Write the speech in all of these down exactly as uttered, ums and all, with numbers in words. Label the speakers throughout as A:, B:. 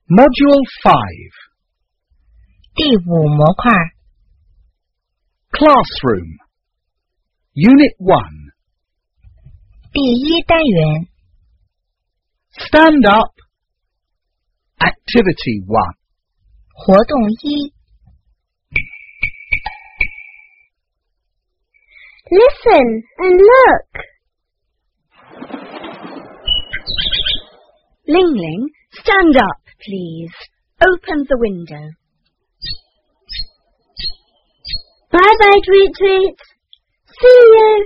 A: Module five.
B: 第五模块
A: Classroom. Unit one.
B: 第一单元
A: Stand up. Activity one.
B: 活动一
C: Listen and look.
D: Ling Ling, stand up, please. Open the window.
C: Bye-bye, Tweet Tweet. See you.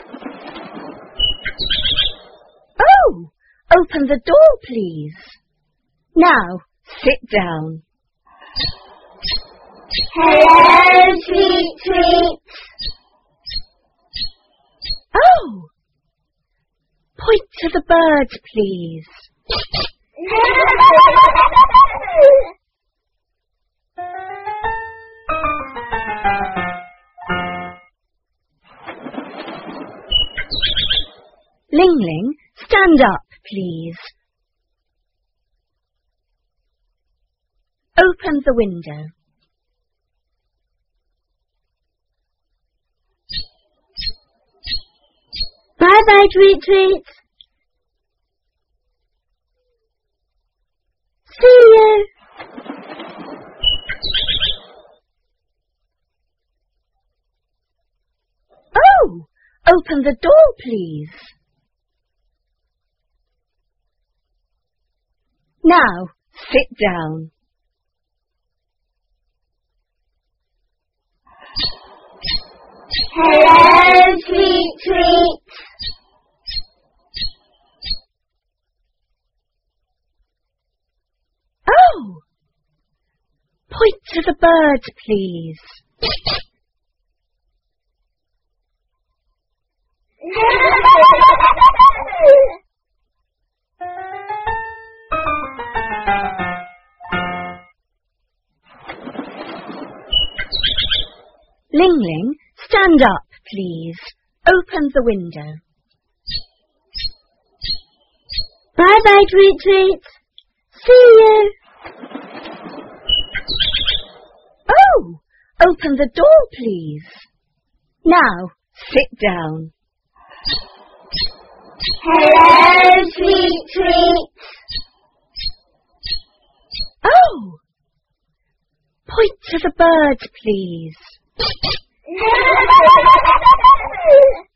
D: Oh, open the door, please. Now, sit down.
C: Hello, Tweet Tweet.
D: Oh, point to the birds, please. Ling Ling, stand up, please. Open the window.
C: Bye-bye, Tweet Tweet. See you.
D: Oh, open the door, please. Now, sit down.
C: Hello, Tweet Tweet.
D: Oh, point to the birds, please. Ling Ling, stand up, please. Open the window.
C: Bye-bye, Tweet Tweet. See you.
D: Oh, open the door, please. Now, sit down.
C: Hello, Tweet Tweet.
D: Oh, point to the birds, please.